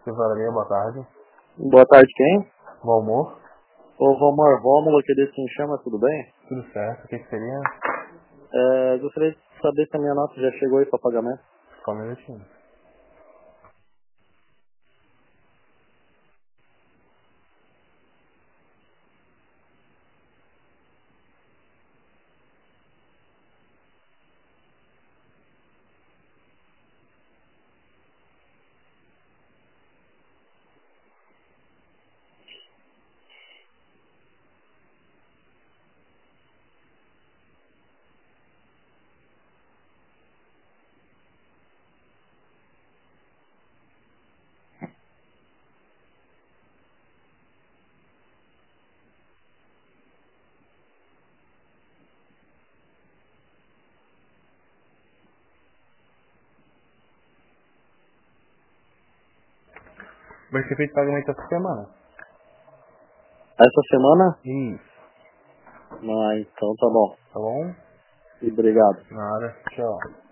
Tesouraria, boa tarde. Boa tarde, quem? Valmor. Ô, Valmor, Rômulo aqui desse Me Chama, tudo bem? Tudo certo, o que seria? Gostaria de saber se a minha nota já chegou aí para pagamento. Só um minutinho. Vai ser feito pagamento essa semana. Essa semana? Isso. Ah, então tá bom. Tá bom? Obrigado. Nada. Tchau.